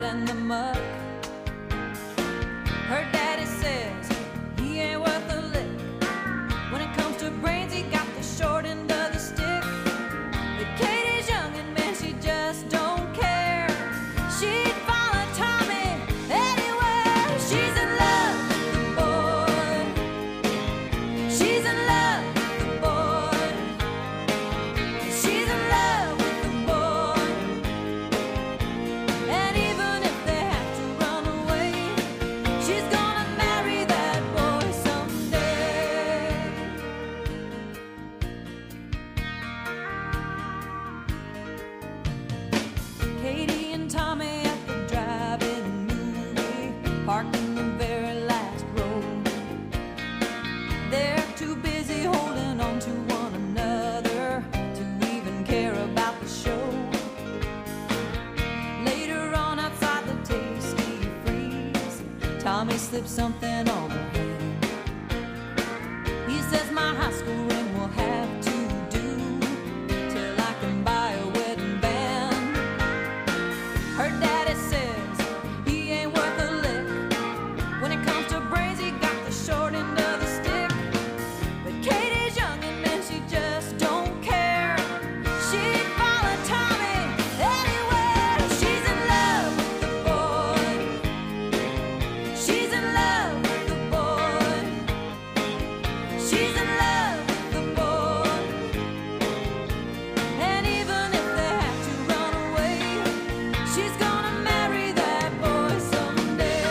in the muck. Her daddy says he ain't worth a lick. When it comes to brains, he got the short end of the stick. But Katie's young and man, she just don't care. She'd follow Tommy anywhere. She's in love with the boy. She's in love with the boy. She's in love with the boy. And even if they have to run away, she's gonna marry that boy someday. Katie and Tommy at the drive-in movie, parked in the very last row. They're too busy holding on to one another to even care about the show. Later on outside the Tasty Freeze, Tommy slips something on her hand. He says my high school ring will have to do till I can buy a wedding band. Her daddy says he ain't worth a lick. When it comes to brains, he got the short end of the stick. But Katie's young and man, she just don't care. She'd follow Tommy anywhere. She's in love with the boy. She's in love with the boy. She's in love with the boy. And even if they have to run away, she's gonna marry that boy someday.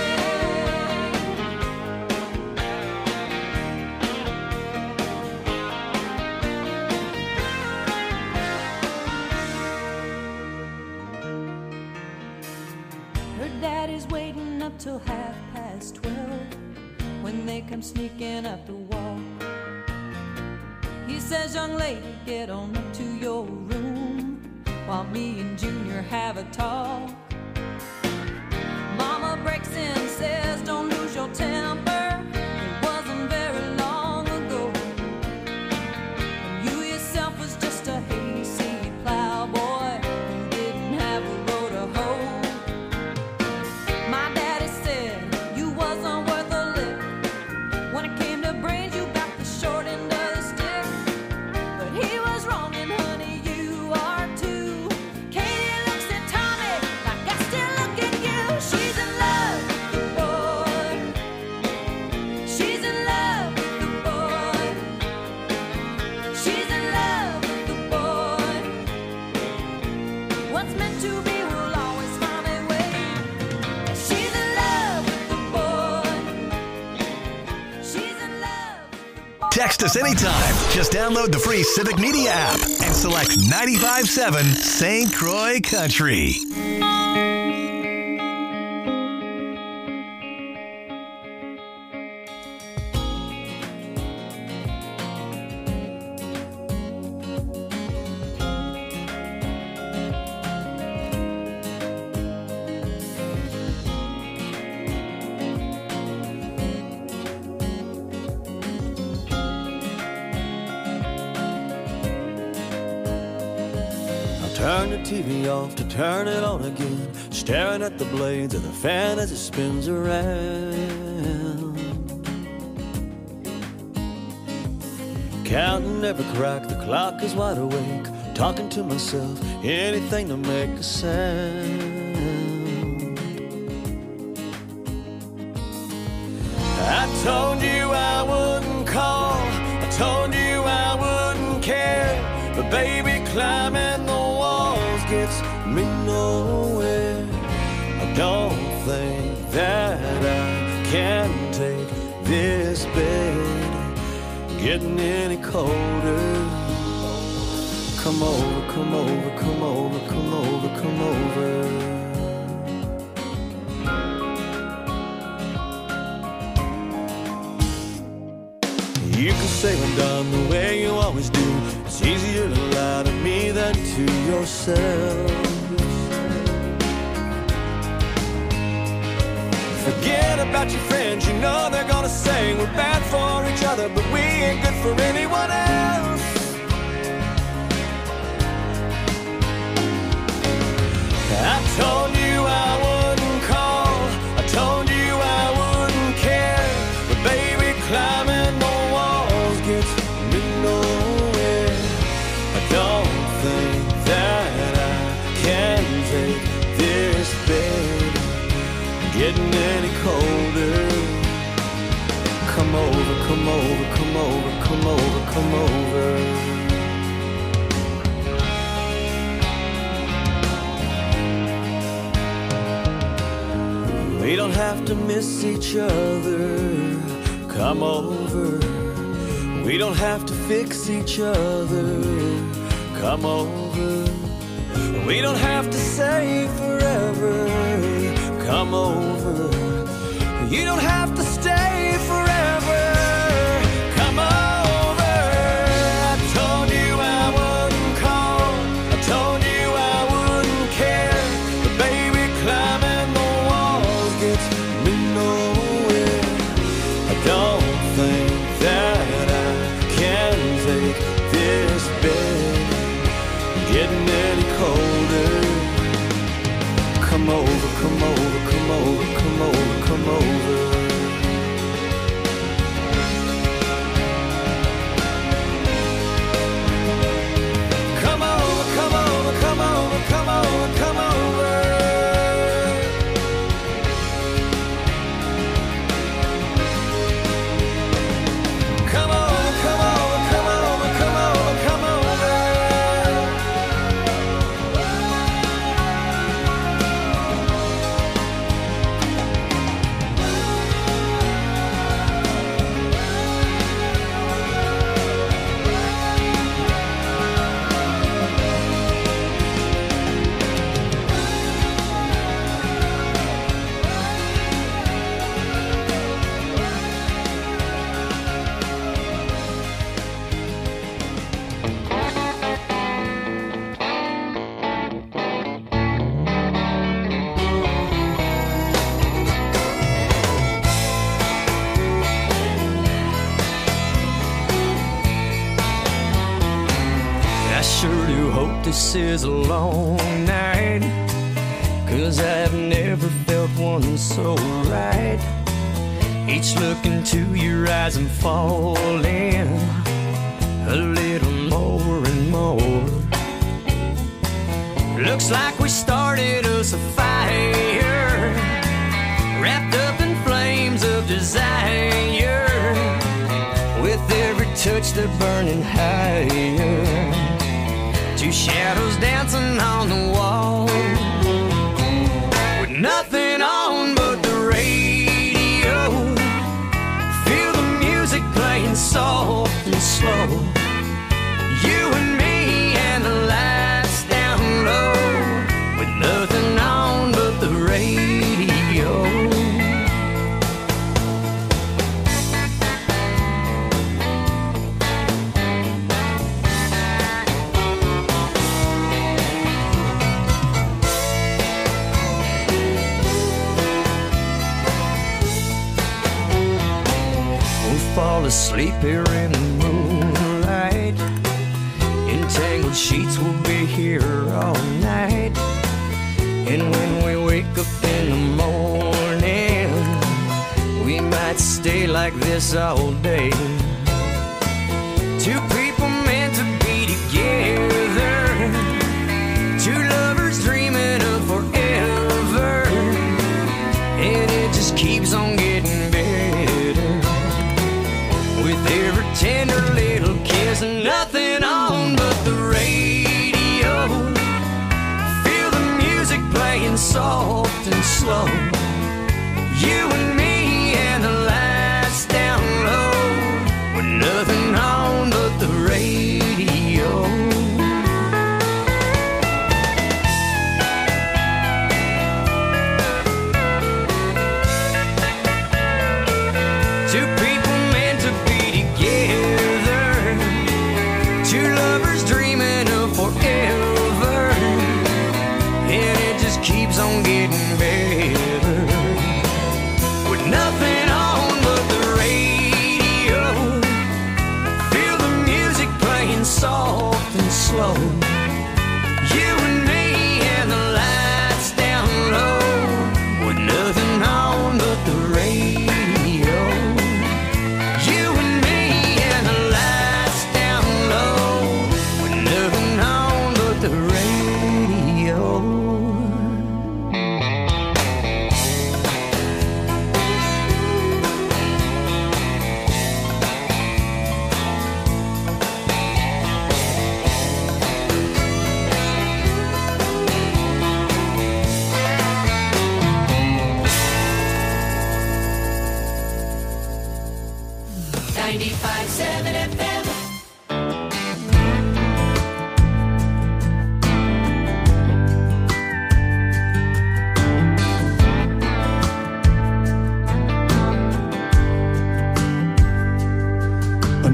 Her daddy's waiting up till 12:30 when they come sneaking up the walk. He says, young lady, get on up to your room while me and Junior have a talk. Mama breaks in, says, don't lose your temper. It wasn't very long ago. You yourself was just a hayseed plowboy who didn't have a row to hoe. My daddy said you wasn't worth a lick. When it came to brains, you got the short end of the stick. But he was wrong, and honey, you are too. Katie looks at Tommy like I still look at you. She's in love with the boy. She's in love with the boy. She's in love with the boy. What's meant to be will always find a way. She's in love with the boy. She's in love with the boy. Text us anytime. Just download the free Civic Media app and select 95.7 St. Croix Country. Turn the TV off to turn it on again, staring at the blades of the fan as it spins around. Counting every crack, the clock is wide awake, talking to myself, anything to make a sound. I told you I wouldn't call, I told you I wouldn't care, but baby, climbing the walls gets me nowhere. I don't think that I can take this bed getting any colder. Come over, come over, come over, come over, come over. You can say I'm done the way you always do. It's easier to lie to me than to yourself. Forget about your friends, you know they're gonna say we're bad for each other, but we ain't good for anyone else. I told you I wouldn't getting any colder. Come over, come over, come over, come over, come over. We don't have to miss each other. Come over. We don't have to fix each other. Come over. We don't have to say forever. Come over. You don't have to stay forever. Come over. I told you I wouldn't call. I told you I wouldn't care. But baby, climbing the walls gets me nowhere. I don't think that I can take this bed getting any colder. Come over, come over, come over, come over, come over. Come over, come over, come over, come over, come over. Come over, come over, come over, come over, come over. I sure do hope this is a long night, 'cause I've never felt one so right. Each look into your eyes I'm falling a little more and more. Looks like we started us a fire, wrapped up in flames of desire. With every touch they're burning higher. Two shadows dancing on the wall, with nothing on but the radio. Feel the music playing soft and slow. You and me and the lights down low, with nothing on but the radio. Fall asleep here in the moonlight. Entangled sheets will be here all night. And when we wake up in the morning, we might stay like this all day. Two people meant to be together, two lovers dreaming of forever. And it just keeps on getting better, with every tender little kiss and nothing on but the radio. Feel the music playing soft and slow. You and me and the lights down low, with nothing on but the radio. Two people meant to be together, two lovers dreaming of forever. And it just keeps on getting better,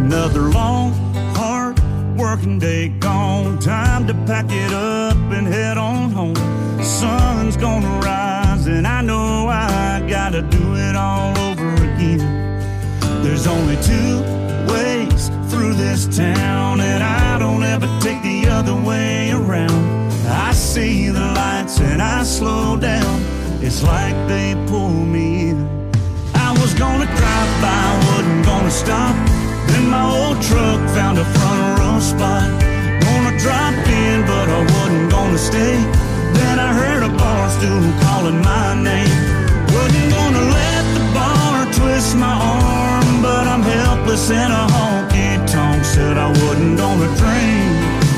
Another long, hard working day gone. Time to pack it up and head on home. Sun's gonna rise and I know I gotta do it all over again. There's only two ways through this town, and I don't ever take the other way around. I see the lights and I slow down. It's like they pull me in. I was gonna drive by, wasn't gonna stop. Then my old truck found a front row spot. Gonna drop in, but I wasn't gonna stay. Then I heard a bar stool calling my name. Wasn't gonna let the bar twist my arm, but I'm helpless in a honky-tonk. Said I wasn't gonna drink.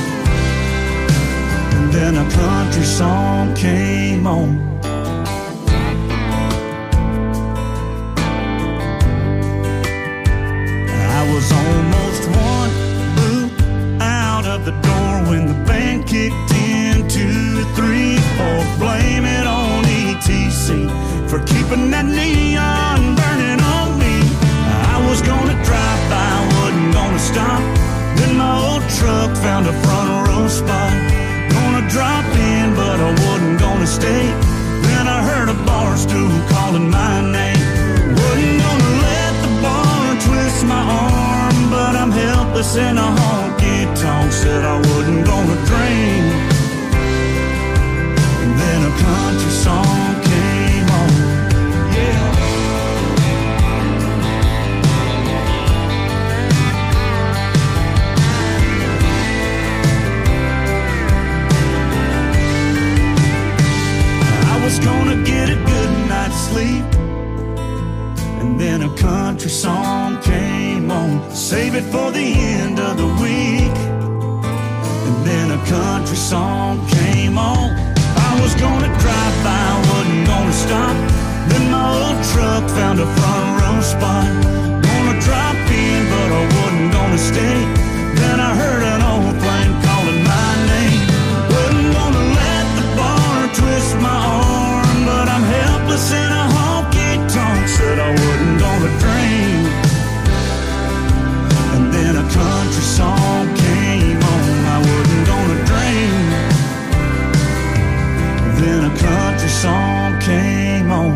And then a country song came on. I was almost one boot out of the door when the band kicked in. 2, 3, 4, blame it on ETC for keeping that neon burning on me. I was gonna drive by, wasn't gonna stop. Then my old truck found a front row spot. Gonna drop in, but I wasn't gonna stay. Then I heard a bar stool calling my name. Wasn't gonna let the bar twist my arm, but I'm helpless in a honky-tonk. Said I wasn't gonna drink. And then a country song came on. Yeah. I was gonna get a good night's sleep, and then a country song came on. Save it for the end of the week. And then a country song came on. I was gonna drive by, wasn't gonna stop. Then my old truck found a front row spot. Gonna drop in, but I wasn't gonna stay. Then I heard an old flame calling my name. Wasn't gonna let the bar twist my arm, but I'm helpless in a honky-tonk. Said I wasn't gonna drink. And then a country song came on. I wasn't gonna drink. Then a country song came on.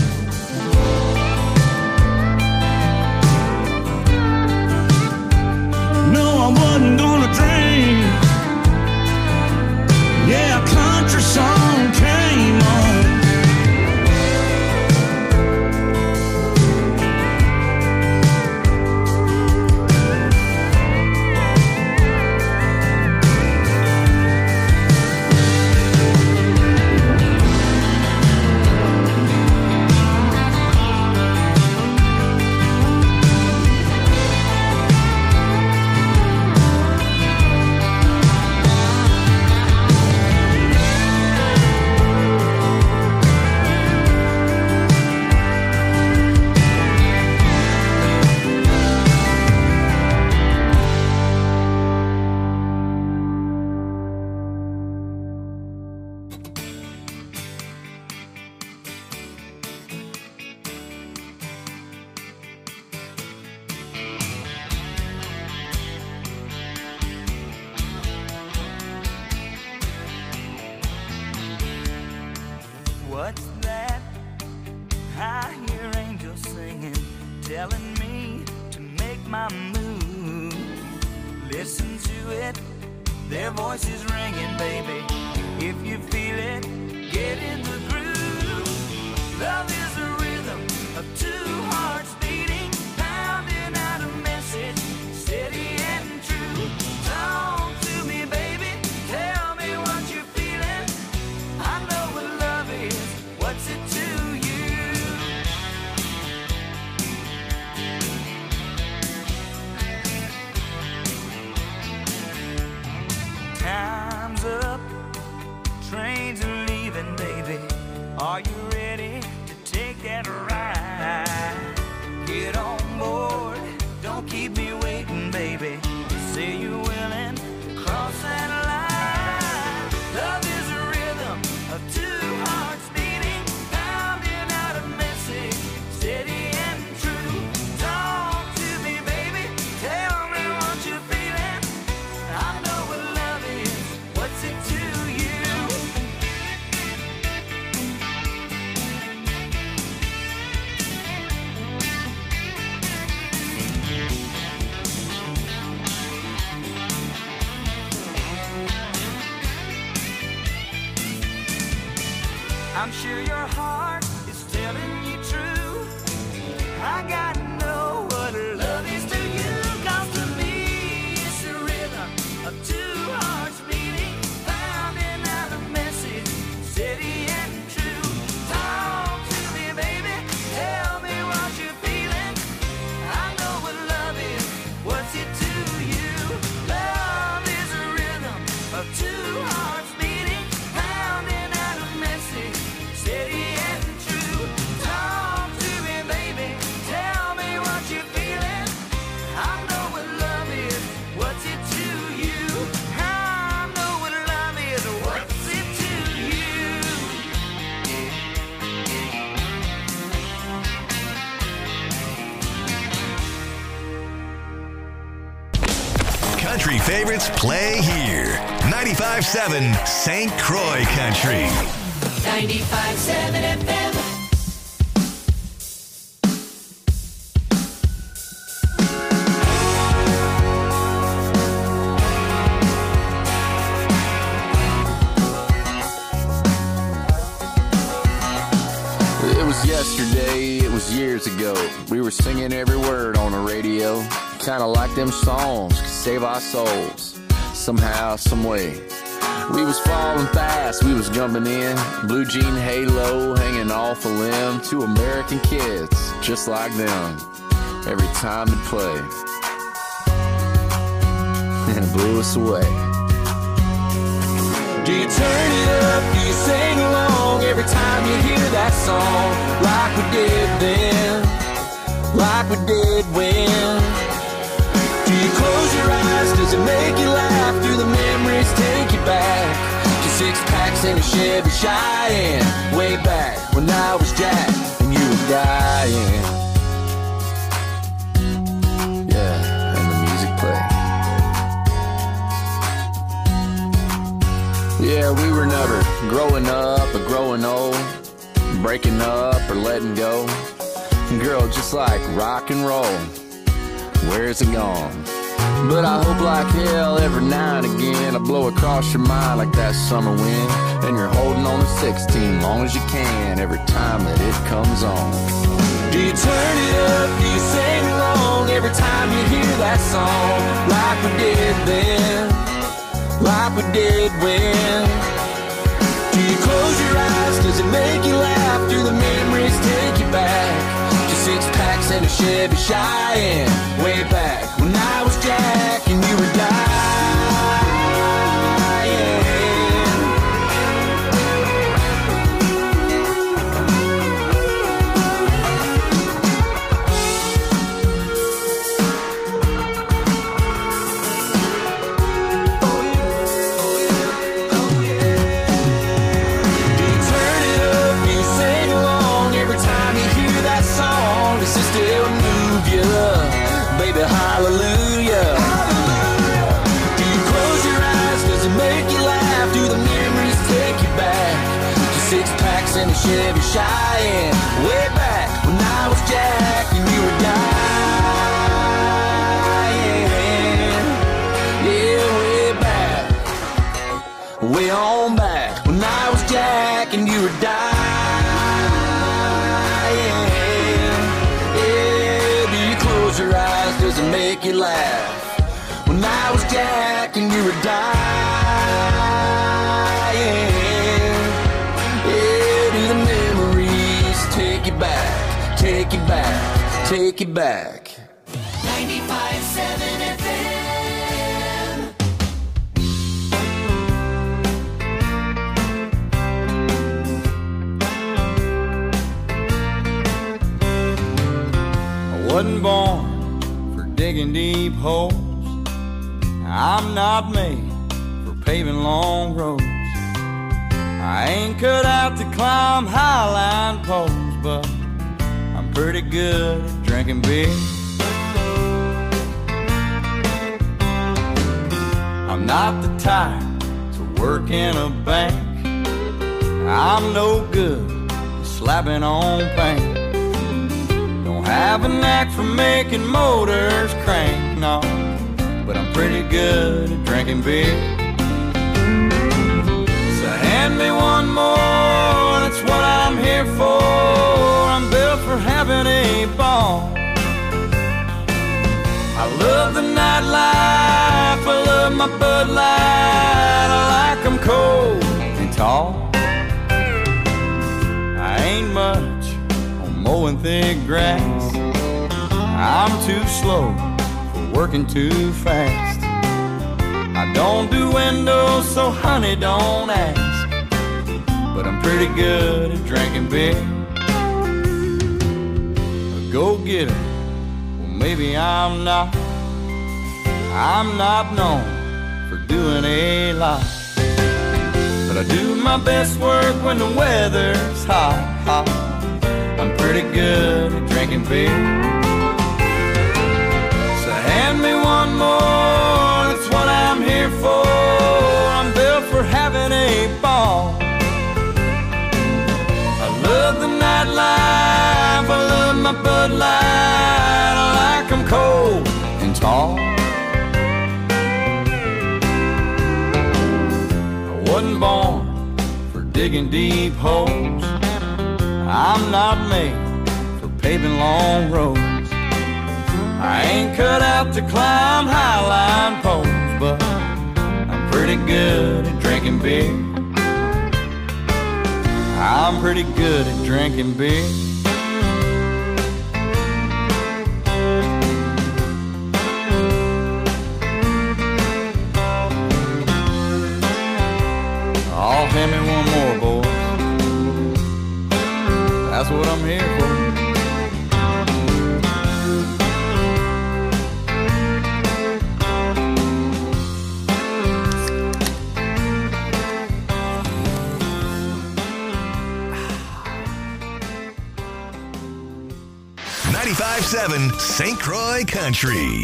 No, I wasn't gonna drink. Yeah, a country song came on. What's that? I hear angels singing, telling me to make my move. Listen to it, their voices ringing, baby. If you feel it, get in the groove. Love is a rhythm of two hearts beating, pounding out a message, steady and true. Talk to me, baby, tell me what you're feeling. I know what love is, what's it to you? Time's up, trains are leaving, baby. Are you ready to take that ride? Get on board, don't keep me waiting, baby. Say you're willing to cross that line. Love is a rhythm of two hearts beating, pounding out a message, steady and true. Talk to me, baby, tell sure your heart is telling you true. I gotta know what love is to you. 'Cause to me it's the rhythm of two hearts beating, pounding out a message steady and true. Talk to me, baby, tell me what you're feeling. I know what love is, what's it to you? Love is a rhythm of two hearts beating, pounding out a message steady and true. Talk to me, baby, tell me what you're feeling. I know what love is, what's it to you? I know what love is, what's it to you? Country favorites play here. 95.7 St. Croix Country. 95.7 FM. It was yesterday, it was years ago. We were singing every word on the radio. Kinda like them songs could save our souls. Somehow, some way. We was falling fast, we was jumping in. Blue jean halo hanging off a limb. Two American kids, just like them. Every time it played. And it blew us away. Do you turn it up? Do you sing along every time you hear that song? Like we did then, like we did when. Do you close your eyes? Does it make you laugh? Do the memories take you back to six packs in a Chevy Cheyenne? Way back when I was Jack and you were dying. Yeah, and the music played. Yeah, we were never growing up or growing old, breaking up or letting go. Girl, just like rock and roll, where's it gone? But I hope like hell every now and again I blow across your mind like that summer wind, and you're holding on to 16 long as you can every time that it comes on. Do you turn it up? Do you sing along every time you hear that song? Like we did then, like we did when. Do you close your eyes? Does it make you laugh? Do the memories take you back to six packs and a Chevy Cheyenne? Way back when I was Jack and you were dying. Hallelujah. Do you close your eyes? Does it make you laugh? Do the memories take you back to six packs and a Chevy Cheyenne? Way back when I was Jack and you were dying. Yeah, way back, way on back when I was Jack and you were dying. Your eyes, does it make you laugh? When I was Jack and you were dying. Yeah, do the memories take you back, take you back, take you back. 95.7 FM. I wasn't born for digging deep holes. I'm not made for paving long roads. I ain't cut out to climb highline poles, but I'm pretty good at drinking beer. I'm not the type to work in a bank. I'm no good at slapping on paint. Don't have a knack for making motors crank, no, but I'm pretty good at drinking beer. So hand me one more, that's what I here for. I'm built for having a ball. I love the nightlife, I love my Bud Light. I like them cold and tall. I ain't much on mowing thick grass. I'm too slow for working too fast. I don't do windows, so honey, don't ask. But I'm pretty good at drinking beer. A go-getter, well maybe I'm not. I'm not known for doing a lot. But I do my best work when the weather's hot, hot. I'm pretty good at drinking beer. So hand me one more, that's what I'm here for. I'm built for having a ball. I love the nightlife, I love my Bud Light. I like them cold and tall. I wasn't born for digging deep holes. I'm not made for paving long roads. I ain't cut out to climb highline poles, but I'm pretty good at drinking beer. I'm pretty good at drinking beer. Oh, hand me one more, boys. That's what I'm here for. 95.7 St. Croix Country.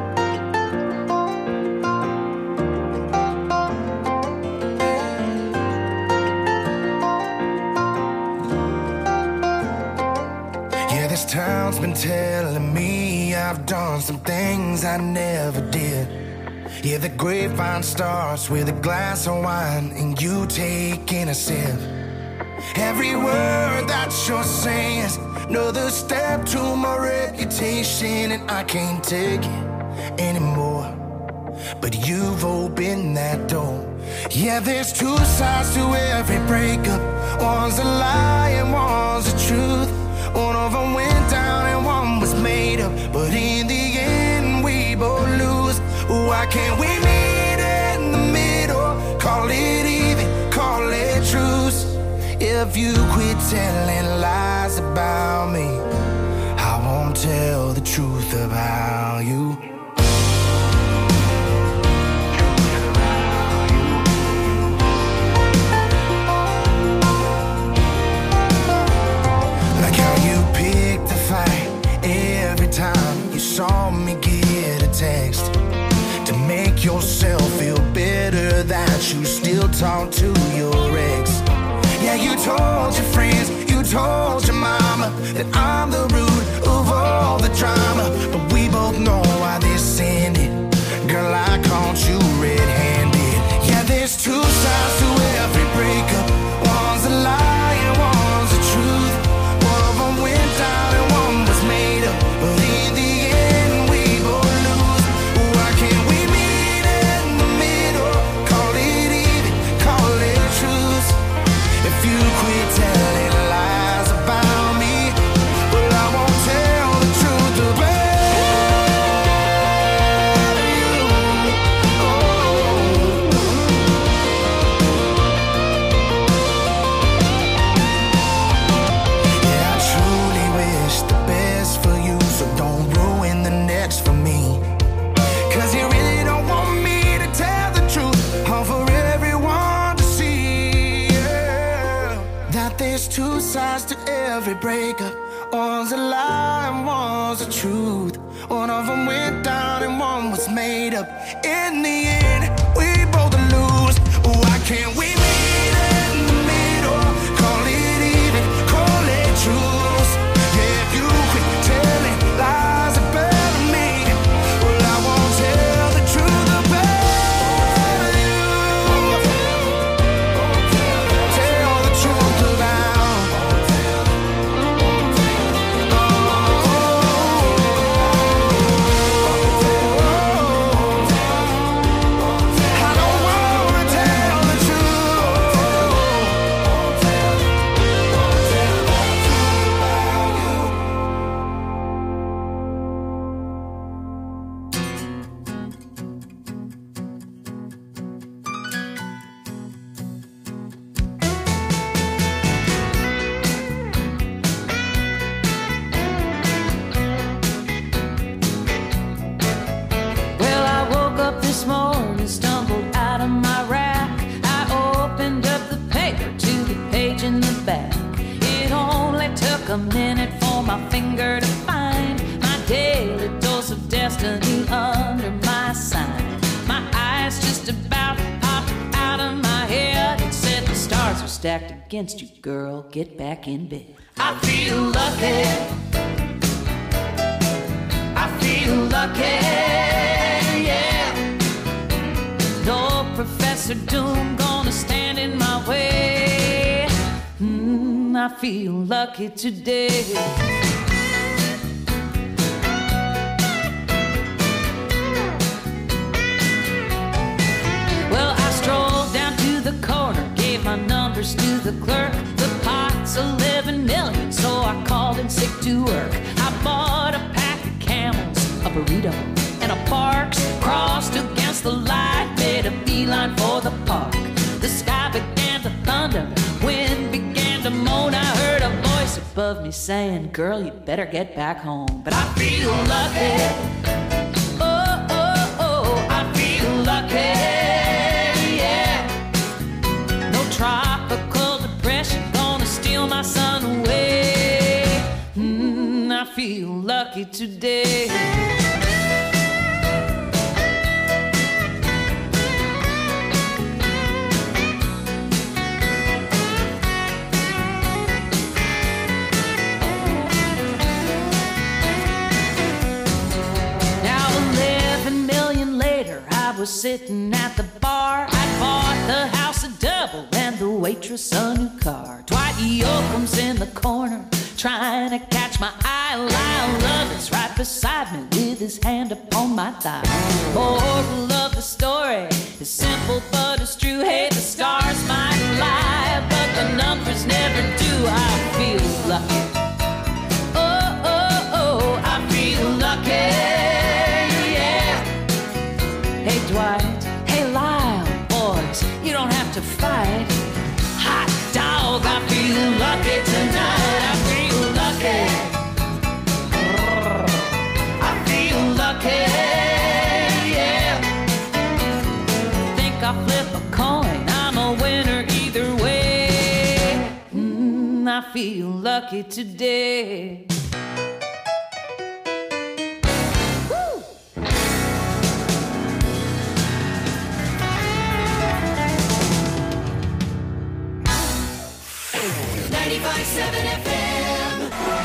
Yeah, this town's been telling me I've done some things I never did. Yeah, the grapevine starts with a glass of wine and you taking a sip. Every word that you're saying is another step to my reputation, and I can't take it anymore. But you've opened that door. Yeah, there's two sides to every breakup. One's a lie and one's the truth. One of them went down and one was made up, but in the end we both lose. Why can't we meet in the middle? Call it even, call it truce. If you quit telling lies about me, I won't tell the truth about you. Like how you picked a fight every time you saw me get a text, to make yourself feel better that you still talk to your ex. Yeah, you told your friends, you told your mama that I'm the root of all the drama. But we both know why this ended. Girl, I caught you red-handed. Yeah, there's two sides to every breakup. One's a lie and one's the truth. One of them went down and one was made up, but in the end we both lose. Why can't we meet in the middle? Call it even, call it truth. If you quit telling lies about me, well, I won't tell the truth about you. Oh. Yeah, I truly wish the best for you, so don't ruin the next for me. 'Cause you really don't want me to tell the truth, all for everyone to see. Yeah. That there's two sides to every breakup. One's a lie and one's the truth. One of them went down and one was made up. In the end, we both lose. Why can't we meet in the middle? Call it even, call it truth. Yeah, if you quit telling lies about me, well, I won't tell the truth about you. Tell the truth about a minute for my finger to find my daily dose of destiny under my sign. My eyes just about popped out of my head and said the stars are stacked against you, girl, get back in bed. I feel lucky. I feel lucky, yeah. No Professor Doom gonna stand in my way. I feel lucky today. Well, I strolled down to the corner, gave my numbers to the clerk. The pot's 11 million, so I called in sick to work. I bought a pack of Camels, a burrito, and a Parks. Crossed against the light, made a beeline for the park. The sky began to thunder, wind began to moan. I heard a voice above me saying, girl, you better get back home. But I feel lucky. Oh, oh, oh, I feel lucky. Yeah. No tropical depression gonna steal my sun away. I feel lucky today. Was sitting at the bar. I bought the house a double and the waitress a new car. Dwight Yoakam's in the corner trying to catch my eye. Lyle Lovett's right beside me with his hand upon my thigh. Moral of the story is simple but it's true. Hey, the stars might lie, but the numbers never do. I feel lucky. Oh, oh, oh, I feel lucky. Hey Dwight, hey Lyle, boys, you don't have to fight. Hot dog, I feel lucky tonight. I feel lucky. I feel lucky, yeah. Think I'll flip a coin, I'm a winner either way. I feel lucky today. 95.7 FM.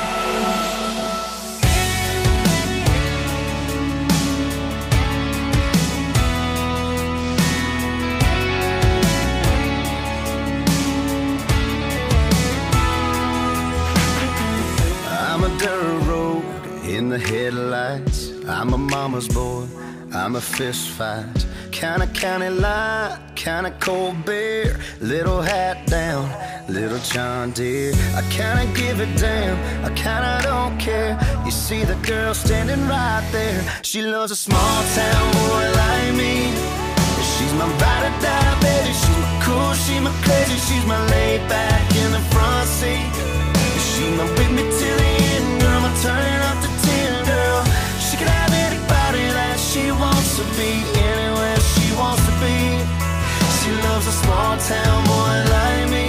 I'm a dirt road in the headlights. I'm a mama's boy, I'm a fist fight. Kinda county line, kinda cold beer. Little hat down, little John Deere. I kinda give a damn, I kinda don't care. You see the girl standing right there. She loves a small town boy like me. She's my ride or die, baby. She's my cool, she's my crazy. She's my laid back in the front seat. She's my with me till the end, girl. I'm turning up to 10, girl. She can have anybody that she wants to be, anywhere she wants to be. She loves a small town boy like me.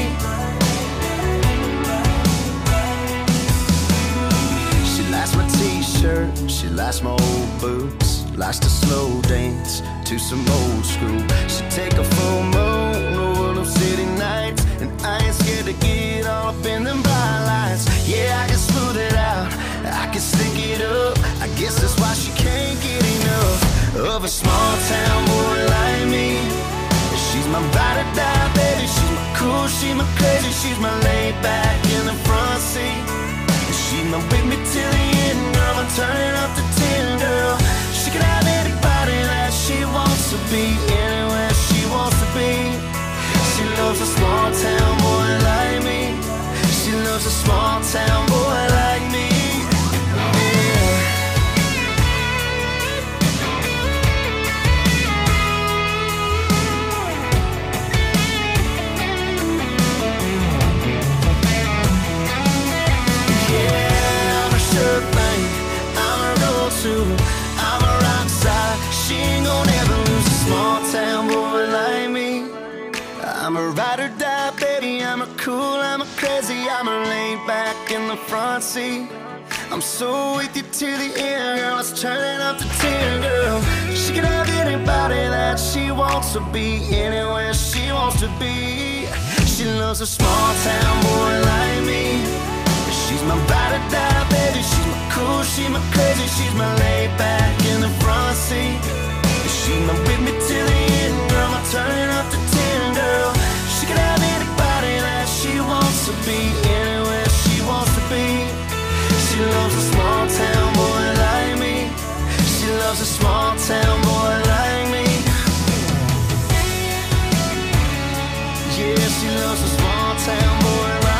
She likes my t-shirt, she likes my old boots. Likes to slow dance to some old school. She take a full moon over them city nights, and I ain't scared to get all up in them bright lights. Yeah, I can smooth it out, I can stick it up. I guess that's why she can't get enough of a small town boy like me. She's my ride or die, baby. She's my cool, she's my crazy. She's my laid back in the front seat. She's my with me till the end, girl. I'm turning up to 10, girl. She can have anybody that she wants to be, anywhere she wants to be. She loves a small town boy like me. She loves a small town boy like me. front seat. I'm so with you to the end, girl. It's turning up to 10, girl. She can have anybody that she wants to be, anywhere she wants to be. She loves a small town boy like me. She's my ride or die, baby. She's my cool, she's my crazy, she's my laid back in the front seat. She's my with me to the end, girl. I'm turning up to 10, girl. She can have anybody that she wants to be, anywhere she wants to be. She loves a small town boy like me. She loves a small town boy like me. Yeah, she loves a small town boy like me.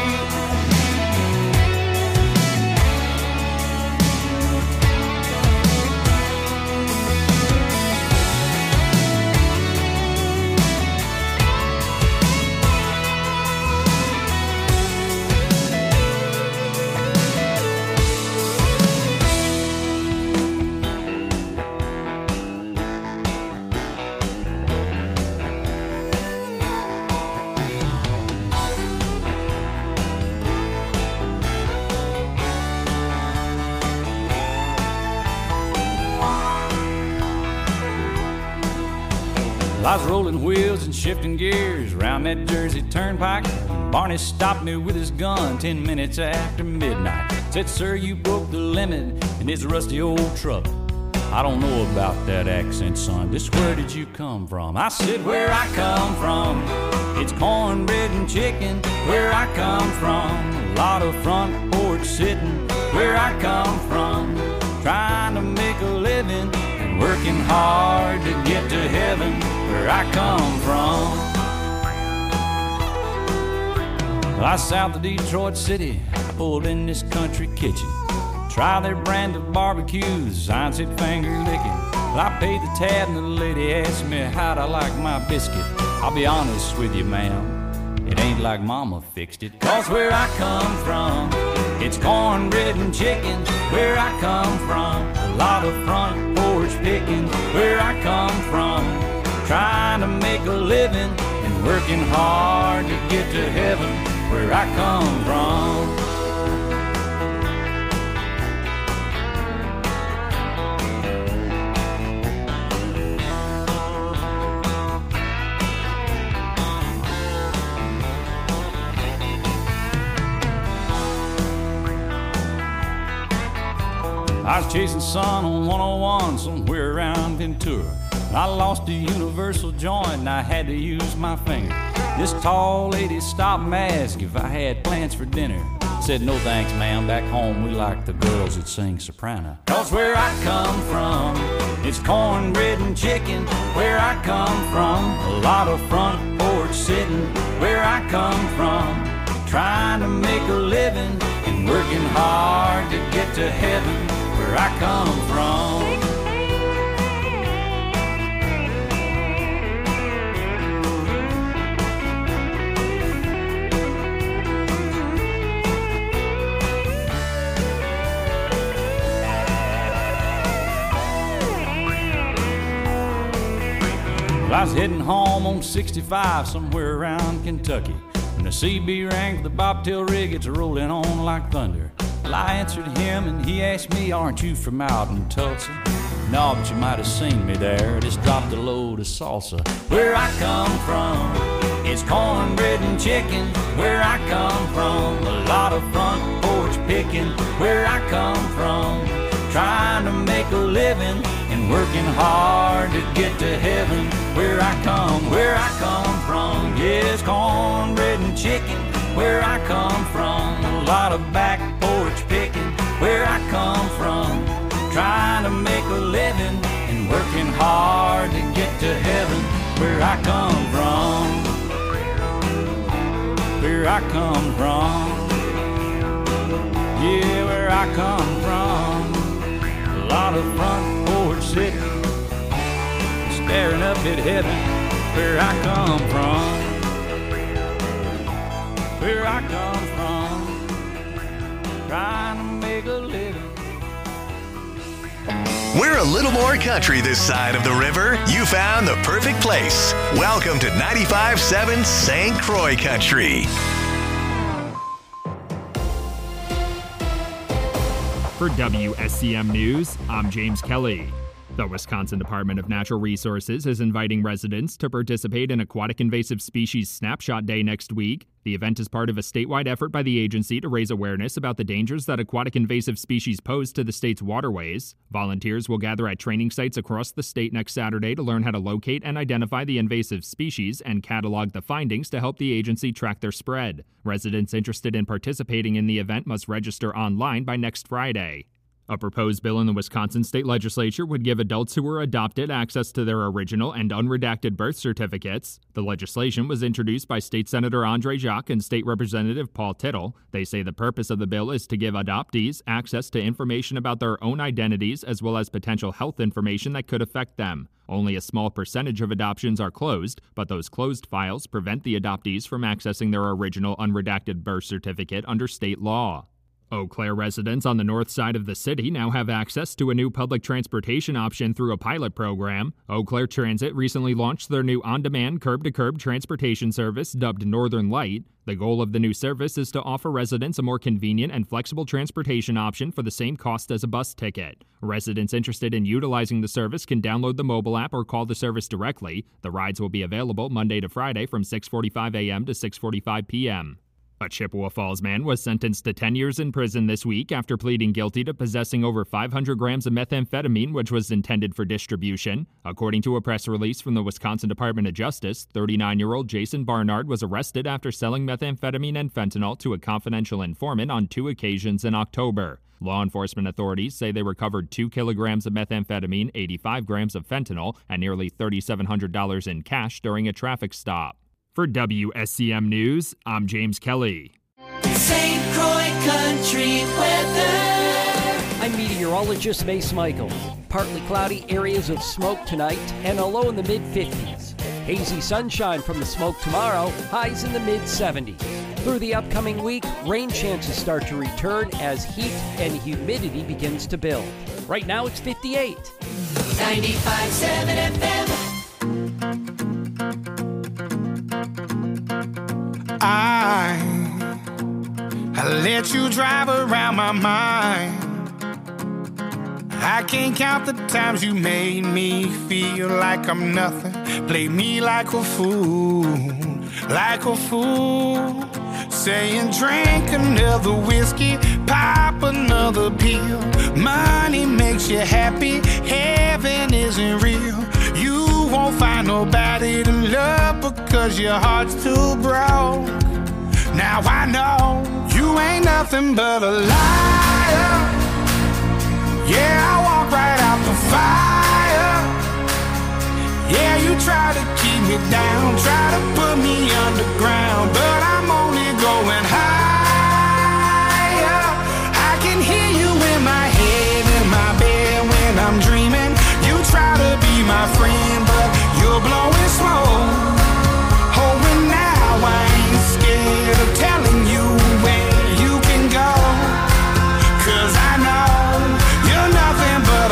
I was rolling wheels and shifting gears around that Jersey Turnpike. Barney stopped me with his gun 10 minutes after midnight. Said, sir, you broke the limit in this rusty old truck. I don't know about that accent, son. Just where did you come from? I said, where I come from, it's cornbread and chicken. Where I come from, a lot of front porch sitting. Where I come from, trying to make a living and working hard to get to heaven. Where I come from, I south of Detroit City. I pulled in this country kitchen, try their brand of barbecues. Sign said finger licking. Well, I paid the tab and the lady asked me how'd I like my biscuit. I'll be honest with you, ma'am, it ain't like mama fixed it. Cause where I come from, it's cornbread and chicken. Where I come from, a lot of front porch picking. Where I come from, trying to make a living and working hard to get to heaven. Where I come from. I was chasing sun on 101 somewhere around Ventura. I lost a universal joint and I had to use my finger. This tall lady stopped and asked if I had plans for dinner. Said, no thanks, ma'am, back home we like the girls that sing soprano. Cause where I come from, it's cornbread and chicken. Where I come from, a lot of front porch sitting. Where I come from, trying to make a living and working hard to get to heaven. Where I come from. I was heading home on 65 somewhere around Kentucky when the CB rang for the bobtail rig. It's rolling on like thunder. Well, I answered him and he asked me, aren't you from out in Tulsa? No, but you might have seen me there. Just dropped a load of salsa. Where I come from, it's cornbread and chicken. Where I come from, a lot of front porch picking. Where I come from, trying to make a living and working hard to get to heaven. Where I come from, yes, cornbread and chicken. Where I come from, a lot of back porch picking. Where I come from, trying to make a living and working hard to get to heaven. Where I come from, where I come from, yeah, where I come from, a lot of front porch sitting, staring up at heaven. Where I come from, where I come from, trying to make a living. We're a little more country this side of the river. You found the perfect place. Welcome to 95.7 St. Croix Country. For WSCM News, I'm James Kelly. The Wisconsin Department of Natural Resources is inviting residents to participate in Aquatic Invasive Species Snapshot Day next week. The event is part of a statewide effort by the agency to raise awareness about the dangers that aquatic invasive species pose to the state's waterways. Volunteers will gather at training sites across the state next Saturday to learn how to locate and identify the invasive species and catalog the findings to help the agency track their spread. Residents interested in participating in the event must register online by next Friday. A proposed bill in the Wisconsin state legislature would give adults who were adopted access to their original and unredacted birth certificates. The legislation was introduced by State Senator Andre Jacques and State Representative Paul Tittle. They say the purpose of the bill is to give adoptees access to information about their own identities as well as potential health information that could affect them. Only a small percentage of adoptions are closed, but those closed files prevent the adoptees from accessing their original unredacted birth certificate under state law. Eau Claire residents on the north side of the city now have access to a new public transportation option through a pilot program. Eau Claire Transit recently launched their new on-demand curb-to-curb transportation service dubbed Northern Light. The goal of the new service is to offer residents a more convenient and flexible transportation option for the same cost as a bus ticket. Residents interested in utilizing the service can download the mobile app or call the service directly. The rides will be available Monday to Friday from 6:45 a.m. to 6:45 p.m. A Chippewa Falls man was sentenced to 10 years in prison this week after pleading guilty to possessing over 500 grams of methamphetamine, which was intended for distribution. According to a press release from the Wisconsin Department of Justice, 39-year-old Jason Barnard was arrested after selling methamphetamine and fentanyl to a confidential informant on 2 occasions in October. Law enforcement authorities say they recovered 2 kilograms of methamphetamine, 85 grams of fentanyl, and nearly $3,700 in cash during a traffic stop. For WSCM News, I'm James Kelly. St. Croix Country Weather. I'm meteorologist Mace Michaels. Partly cloudy areas of smoke tonight and a low in the mid-50s. Hazy sunshine from the smoke tomorrow, highs in the mid-70s. Through the upcoming week, rain chances start to return as heat and humidity begins to build. Right now it's 58. 95.7 FM. I let you drive around my mind. I can't count the times you made me feel like I'm nothing. Play me like a fool, like a fool. Saying drink another whiskey, pop another pill. Money makes you happy, heaven isn't real. You won't find nobody to love because your heart's too broke. Now I know you ain't nothing but a liar. Yeah, I walk right out the fire. Yeah, you try to keep me down, try to put me underground, but I'm only going higher. I can hear you in my head, in my bed when I'm dreaming. You try to be my friend, but you're blowing smoke. Oh, and now I ain't scared of telling you where you can go, 'cause I know you're nothing but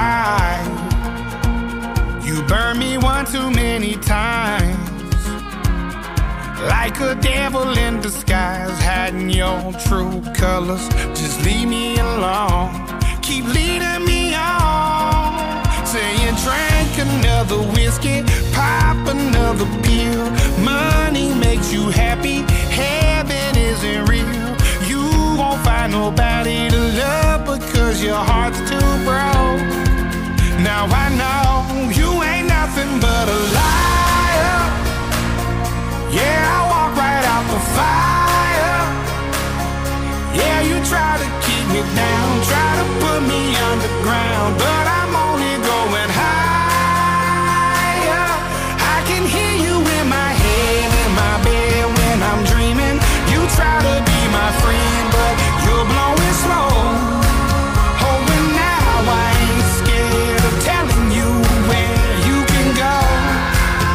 a lie. You burned me one too many times, like a devil in disguise, hiding your true colors. Just leave me alone, keep leading me on. Saying drink another whiskey, pop another pill. Money makes you happy, heaven isn't real. You won't find nobody to love because your heart's too broke. Now I know you ain't nothing but a liar. Yeah, I walk right out the fire. Yeah, you try to keep me down, try to put me underground, but I'm only going higher. I can hear you in my head, in my bed when I'm dreaming. You try to be my friend, but you're blowing smoke. Oh, and now I ain't scared of telling you where you can go,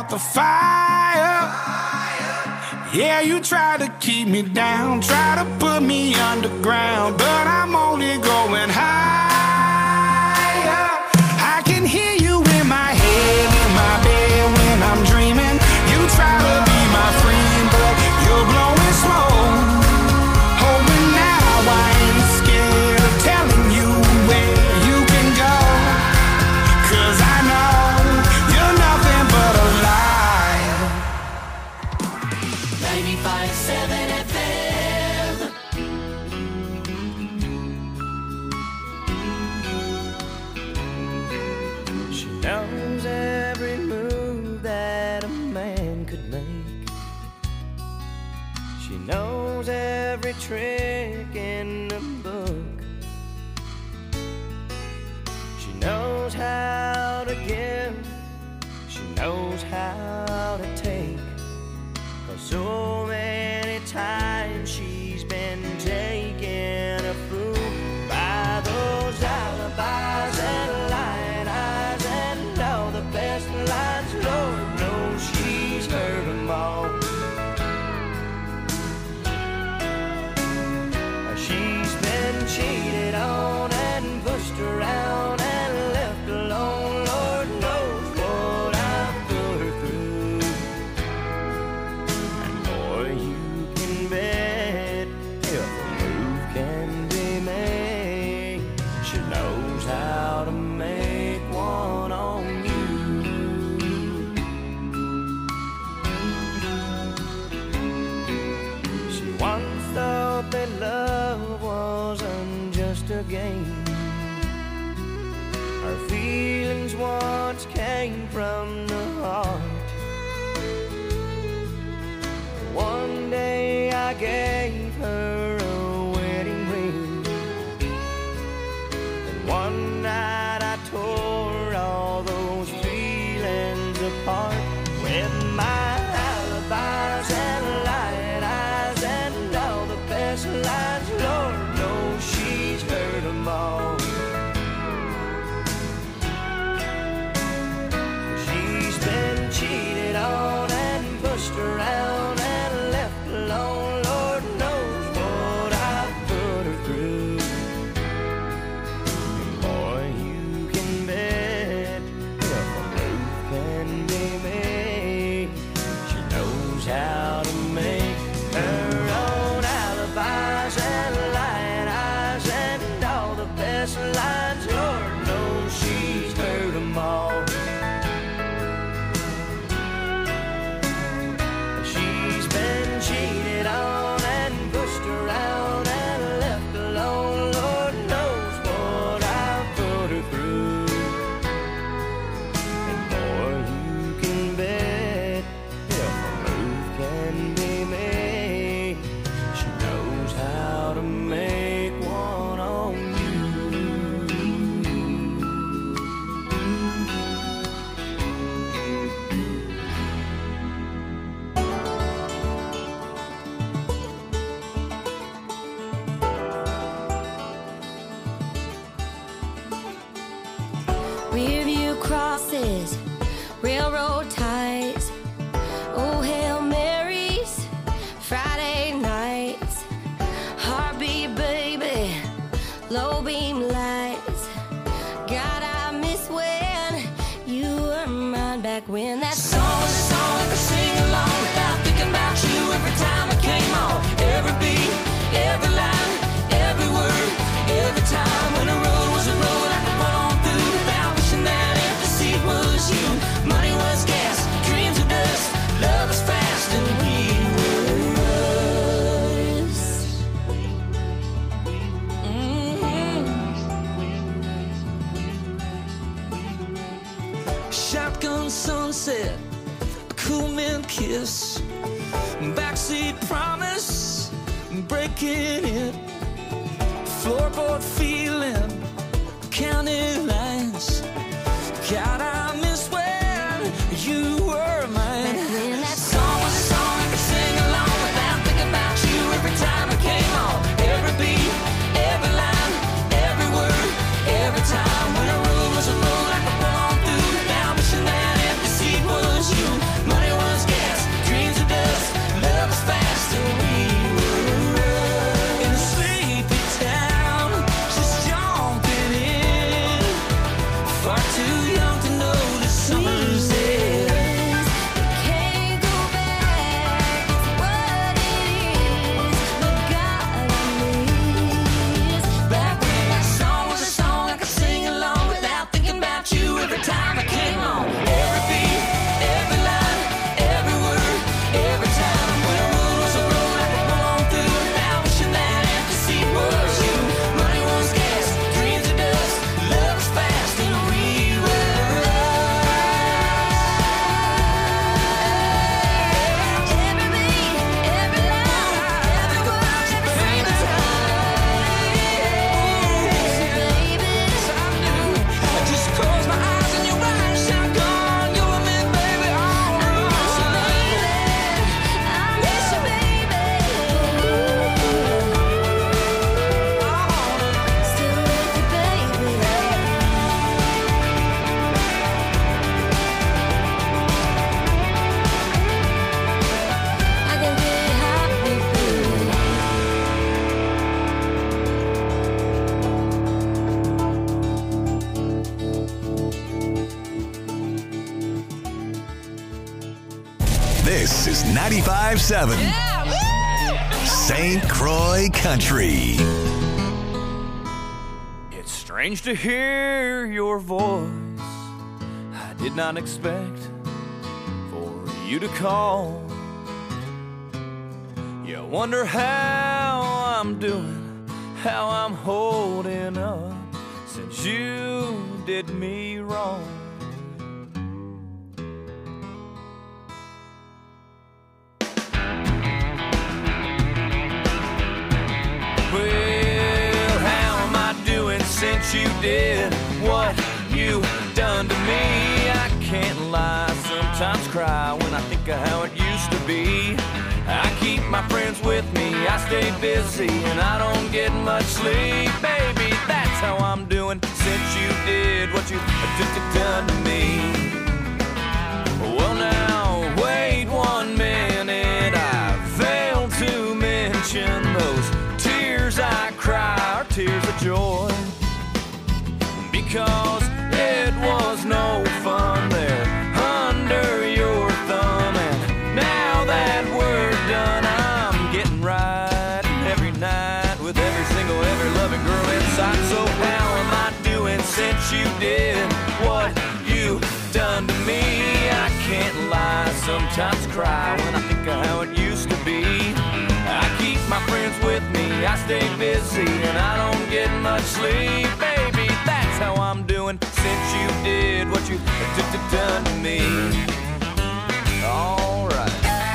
the fire. Yeah, you try to keep me down, try to put me underground, but I'm only going higher. I can hear you in my head, in my bed when I'm dreaming. You try to be my friend, but you're blowing smoke. Oh, but now I ain't scared of telling you where you can go, 'cause I know you're nothing but a lie. 95.7 FM. She knows every move that a man could make. She knows every trick in the book. She knows how to give. She knows how to take. 'Cause so many times she's been taken a fool by those alibis and lying eyes and all the best lines. Lord knows she's heard them all. She's been cheated on and pushed around and left alone. Lord knows what I've put her through. And boy, you can bet if a move can be made, she knows how to make one on you. She once thought that love wasn't just a game. Her feelings once came from the heart. One day I gave her a wedding ring, and one night I tore all those feelings apart with my alibis and lying eyes and all the best lines. Lord knows she's heard them all. She's been cheated on and pushed around and left alone. Lord knows what I've put her through. And boy, you can bet if a move can be made, she knows how to make her own alibis and lying eyes and all the best lines. Lord knows she's heard them all. She's been cheated on and pushed around and left alone. Lord knows what I've put her through. And boy, you can bet if a move can be made, she knows how to make one on you. Rearview crosses, railroad ties, oh Hail Marys, Friday nights, heartbeat baby, low beam lights. God, I miss when you were mine back when that song was a song I could sing along without thinking about you every time it came on. Every beat, every line, every word, every time when a road was a road I could run on through without wishing that empty seat was you. Money was gas, dreams were dust, love was fast and we were us. Shotgun sunset, a cool mint kiss, backseat promise, breaking it, floorboard feeling, counting lines. God, I miss when you were mine. Back when that Song was a song I could sing along without thinking about you every time it came on. Every beat, every line, every word, every time when a road was a road I could run on through without wishing that empty seat was you. This is 95.7 St. Croix Country. It's strange to hear your voice. I did not expect for you to call. You wonder how I'm doing, how I'm holding up since you did me wrong. Well, how am I doing since you did what you done to me? I can't lie, sometimes cry when I think of how it used to be. I keep my friends with me, I stay busy, and I don't get much sleep. Baby, that's how I'm doing since you did what you done to me. Well now, wait 1 minute, I failed to mention those tears I cry are tears of joy, because it was no fun there under your thumb. And now that we're done, I'm getting right every night with every single, every loving girl inside. So how am I doing since you did what you done to me? I can't lie, sometimes cry when I think of how it used to be. I keep my friends with me, I stay busy, and I don't get much sleep. Baby, that's how I'm doing since you did what you done to me. All right.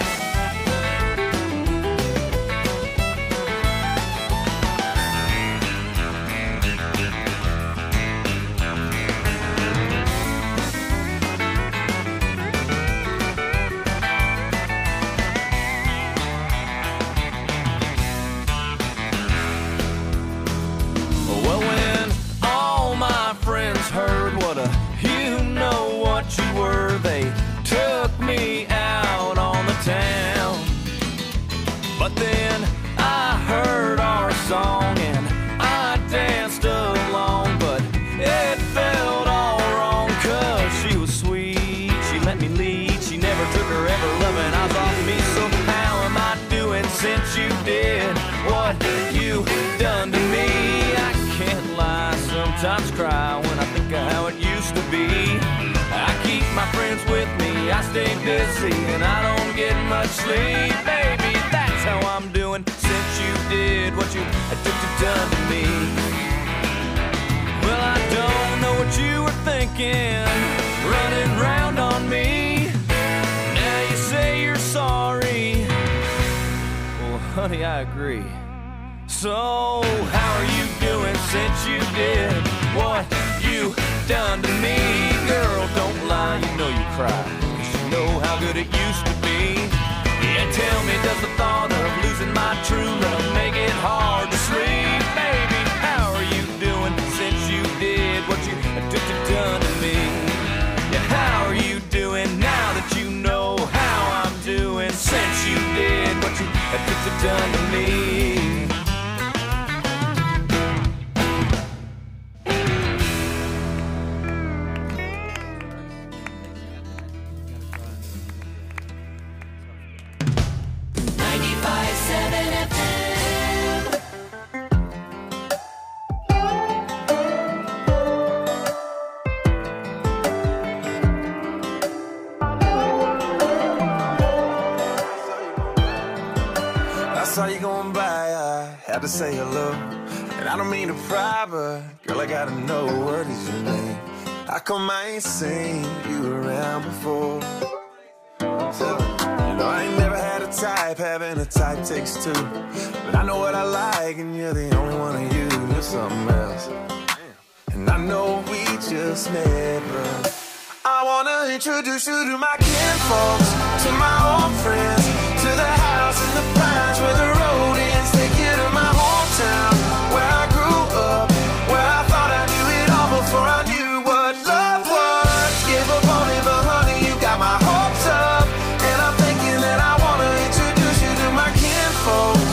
Well, when all my friends heard what a you-know-what you were, they took me out on the town. But then I heard our song and I danced along, but it felt all wrong, 'cause she was sweet, she let me lead, she never took her ever loving eyes off me. So how am I doing since you did what you done to me? I can't lie, sometimes cry when I think of how it used to be. I keep my friends with me, I stay busy, and I don't get much sleep. Baby, that's how I'm doing since you did what you done to me. Well, I don't know what you were thinking, running round on me. Now you say you're sorry. Well, honey, I agree. So, how are you doing since you did what you done to me? Girl, don't lie, you know you cry, 'cause you know how good it used to be. Yeah, tell me, does the thought of losing my true love make it hard to sleep? Baby, how are you doing since you did what you done to me? Yeah, how are you doing now that you know how I'm doing since you did what you done to me? Saw you going by, I had to say hello. And I don't mean to pry, but girl, I gotta know, what is your name? How come I ain't seen you around before? So, you know, I ain't never had a type, having a type takes two. But I know what I like, and you're the only one of you. You're something else. And I know we just met, but I wanna introduce you to my kinfolks, to my old friends, to the house in the pines where the road ends. Take you to my hometown, where I grew up, where I thought I knew it all before I knew what love was. Give up on me, but honey, you got my hopes up. And I'm thinking that I wanna introduce you to my kinfolks.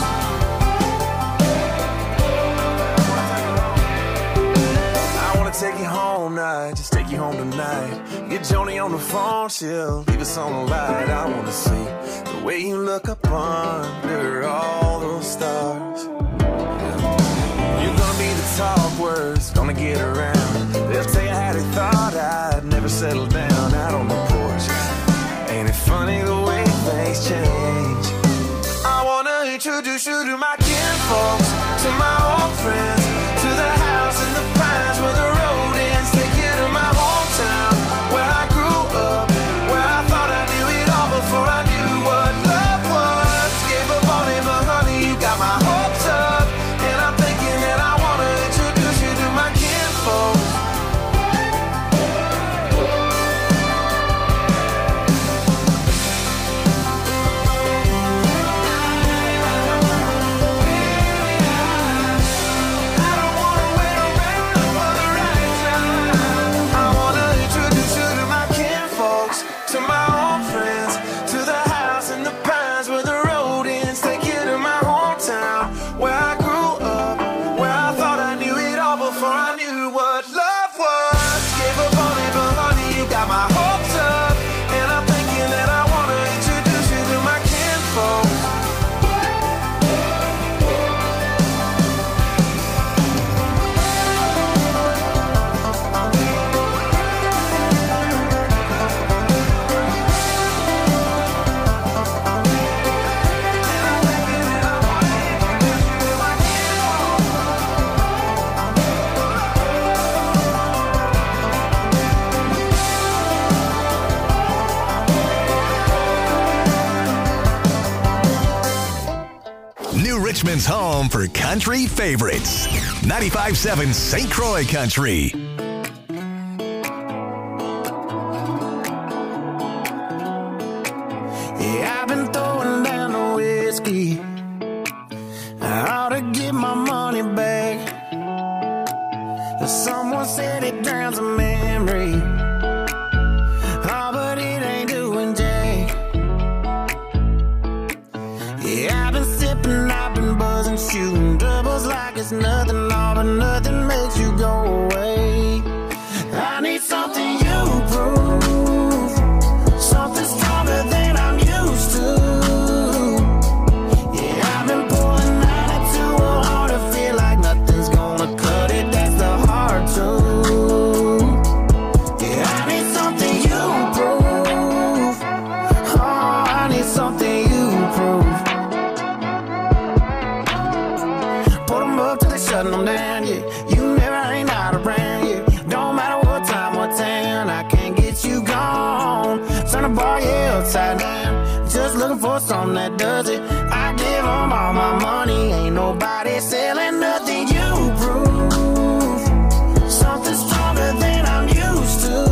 I wanna take you home now, just take you home tonight. Get Joni on the phone, she'll leave us on the light. I wanna see the way you look up under all those stars. You're gonna be the talk words, gonna get around. They'll tell you how they thought I'd never settle down out on the porch. Ain't it funny the way things change? I wanna introduce you to my kinfolks, to my old friends, to the house in the pines where the road ends. Take you to my hometown, where I grew up, where I thought I knew it all before I knew what love was. Gave up on it, but honey, you got my hopes up. And I'm thinking that I wanna introduce you to my kinfolks. Richmond's home for country favorites. 95.7 St. Croix Country. Yeah, I've been throwing down the whiskey. I ought to get my money back. Someone said it drowns a memory. Oh, but it ain't doing jack. Yeah, I've been sipping, I've been buzzing, shooting doubles like it's nothing, all but nothing makes you go away. I need something you prove, something stronger than I'm used to. Yeah, I've been pulling 92 hard to feel like nothing's gonna cut it, that's the hard truth. Yeah, I need something you prove. Oh, I need something you prove. Put them up till they shutting them down, yeah. You never ain't out around, yeah. Don't matter what time, what town, I can't get you gone. Turn the bar, yeah, upside down. Just looking for something that does it. I give them all my money, ain't nobody selling nothing. You prove something stronger than I'm used to.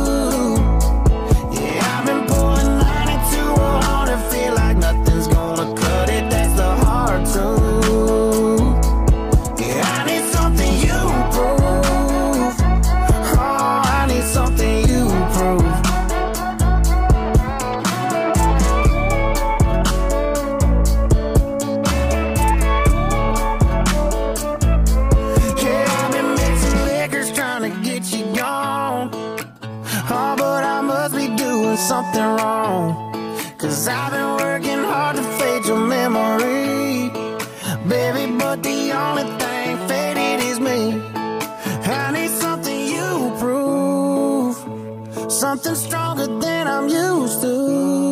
Yeah, I've been pulling 92 hard to feel like nothing's gonna cut it, that's the hard truth. Yeah, I need something you prove. Oh, I need something you prove. Yeah, I've been mixing liquors trying to get you gone. Oh, but I must be doing something wrong. 'Cause I've been working hard to fade your memory, baby, but the only thing faded is me. I need something you prove, something stronger than I'm used to.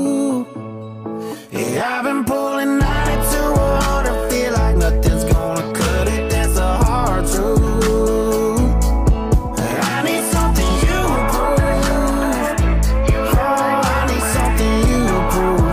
Yeah, I've been pulling 92 hard to feel like nothing's gonna cut it, that's a hard truth. I need something you prove. Oh, I need something you prove.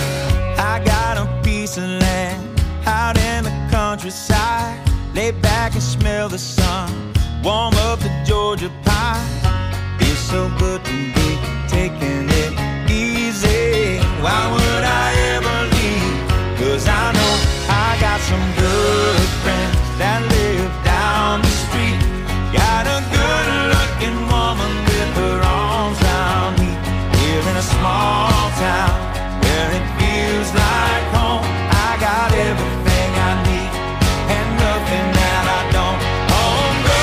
I got a piece of land out in the countryside, laid back can smell the sun, warm up the Georgia pie. Feels so good to be taking it easy. Why would I ever leave? 'Cause I know I got some good friends that live down the street. Got a good looking woman with her arms around me. Here in a small town where it feels like home. I got everything I need and nothing that I don't. Oh no,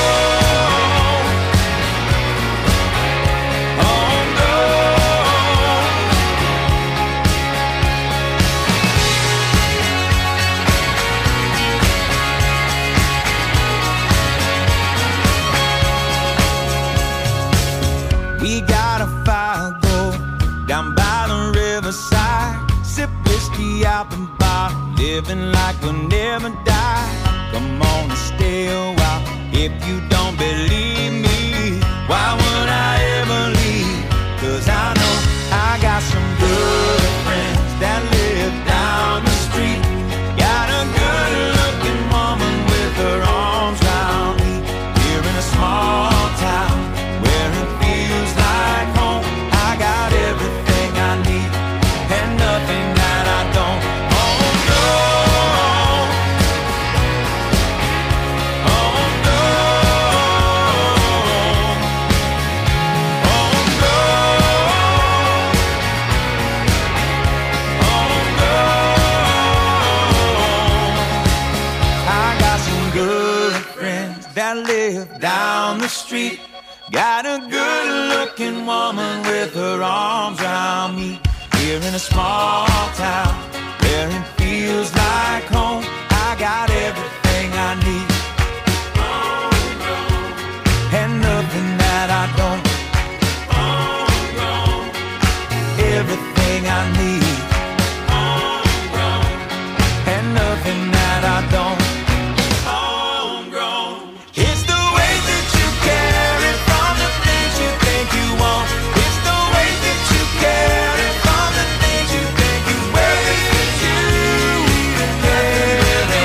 oh no. We got a fire go down by the riverside. Sip whiskey out the bottle, living like we'll never die. Come on and stay a while if you don't believe me. Why would I ever leave? 'Cause I know I got some good friends that live down the street. Got a good looking woman with her arms around me. Here in a small town where it feels like home. I got everything I need and nothing that I don't. Oh no, oh no, oh no, oh no. I got some good friends that live down the street. Got a good looking woman with her arms around me. Here in a small town where it feels like home.